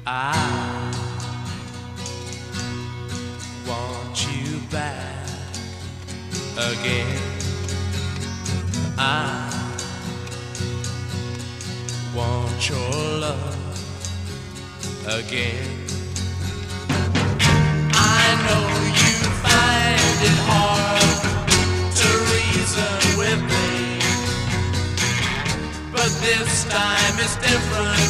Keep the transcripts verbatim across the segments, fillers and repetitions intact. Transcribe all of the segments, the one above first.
I want you back again. I want your love again. I know you find it hard to reason with me, but this time it's different.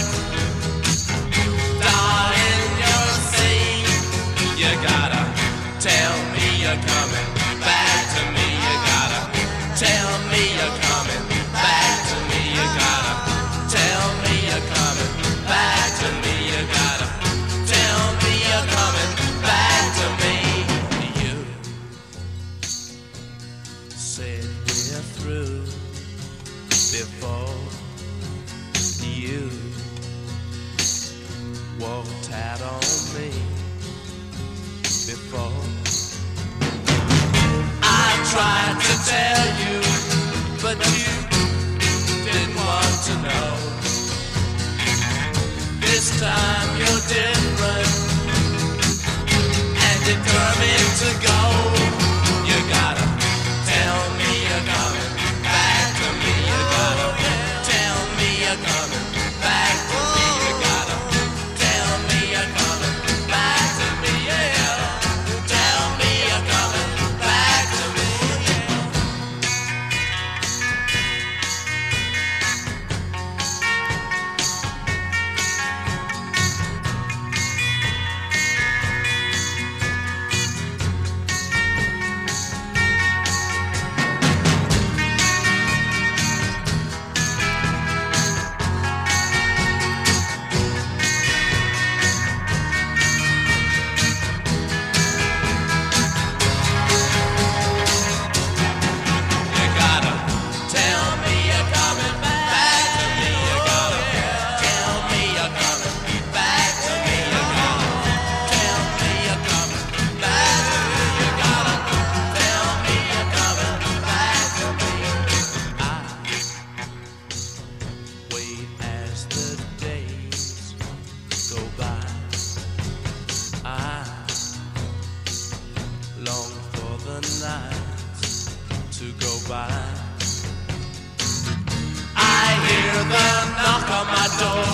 Darling, you're saying you gotta tell me you're coming back to me. You gotta tell me you're coming back to me. You gotta tell me you're coming back to me. You gotta tell me you're coming back to me. You said we're through before you walked out on me. Before I tried to tell you, but you didn't want to know. This time you're different and determined to go. You gotta tell me you're coming back to me. You gotta tell me you're coming back to me. You gotta tell me you're coming back to me. Yeah, tell me you're coming back to me. Long for the nights to go by. I hear the knock on my door.